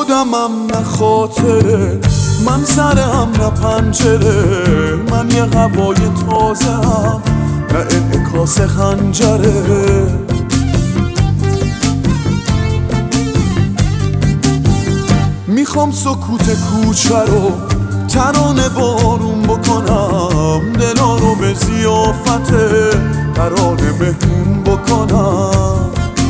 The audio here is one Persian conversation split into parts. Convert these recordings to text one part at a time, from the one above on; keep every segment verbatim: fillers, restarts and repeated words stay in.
خودمم نه خاطره، من سرم نه پنجره، من یه هوای تازه هم نه انعکاس خنجره. میخوام سکوت کوچه رو ترانه بارون بکنم، دلا رو به ضیافت ترانه مهمون بکنم.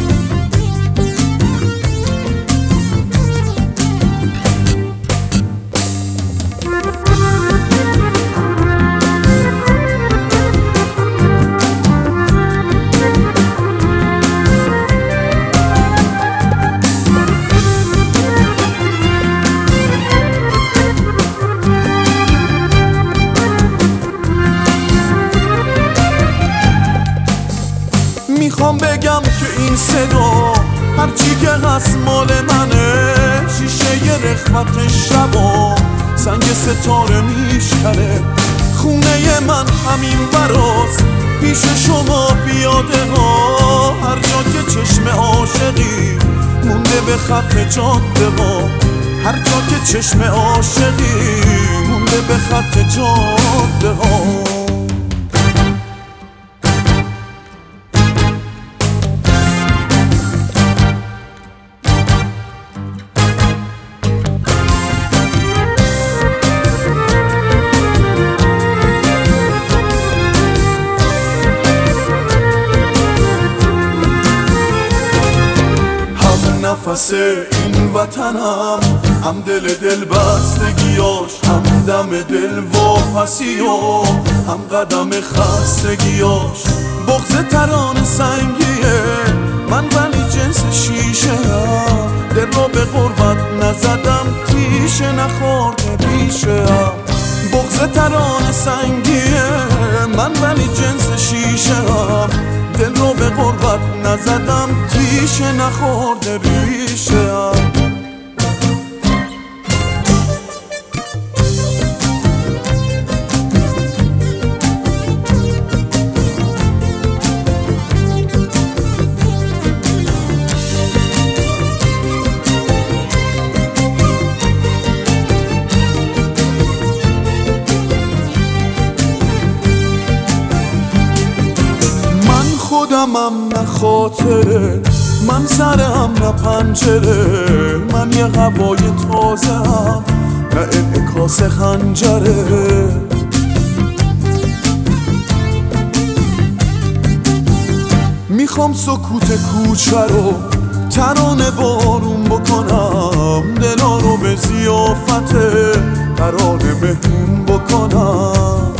میخوام بگم که این صدا هرچی که هست مال منه، شیشه ی رخمت شبا سنگ ستاره میشکنه. خونه من همین براست پیش شما پیاده ها، هر جا که چشم عاشقی مونده به خط جاده ها، هر جا که چشم عاشقی مونده به خط جاده ها. نفس این وطنم، هم دل دل بستگیاش، هم دم دل واپسی و هم قدم خستگیاش. بغض ترانه سنگیه من ولی جنس شیشه هم، دل را به غربت نزدم تیشه نخورده ریشه هم. بغض ترانه سنگیه من ولی جنس شیشه هم، دل رو به غربت نزدم تیشه نخورده ریشه هم. خودمم نه خاطره، من سرم نه پنجره، من یه هوای تازه هم نه انعکاس خنجره. میخوام سکوت کوچه رو ترانه بارون بکنم، دلا رو به ضیافت ترانه مهمون بکنم.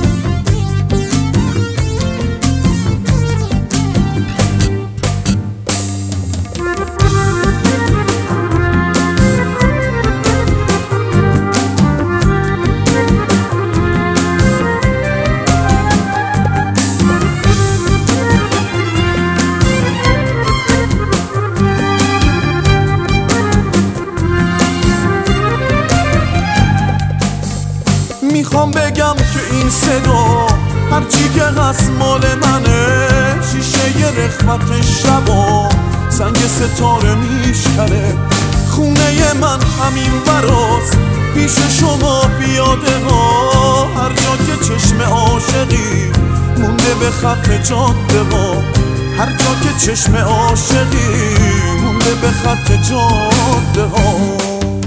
میخوام بگم که این صدا هرچی که هست مال منه، شیشه ی رخمت شبا سنگ ستاره میشکنه. خونه من همین براست پیش شما پیاده ها، هر جا که چشم عاشقی مونده به خط جاده ها، هر جا که چشم عاشقی مونده به خط جاده ها.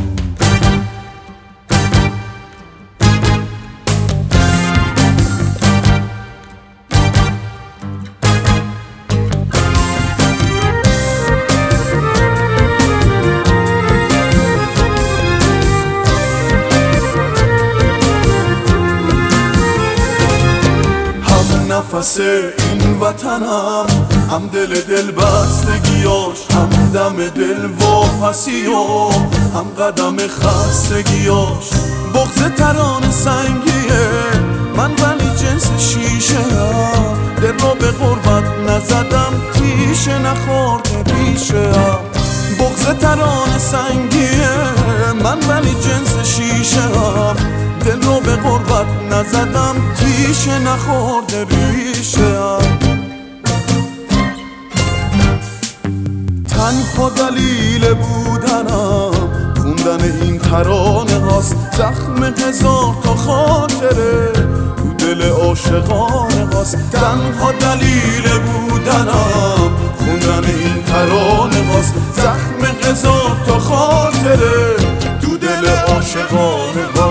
نفس این وطنم، هم دل دل بستگیاش، هم دم دل واپسی و هم قدم خستگیاش. بغض ترانه سنگیه من ولی جنس شیشه هم، دل را به غربت نزدم تیشه نخورده ریشه هم. بغض ترانه سنگیه من ولی جنس شیشه هم، دل رو به غربت نزدم تیشه نخورده ریشه هم. تنها دلیل بودنم خوندن این ترانه هاست زخم هزار تا خاطره تو دل عاشقانه هاست. تنها دلیل بودنم خوندن این ترانه هاست زخم هزار تا خاطره تو دل عاشقانه هاست.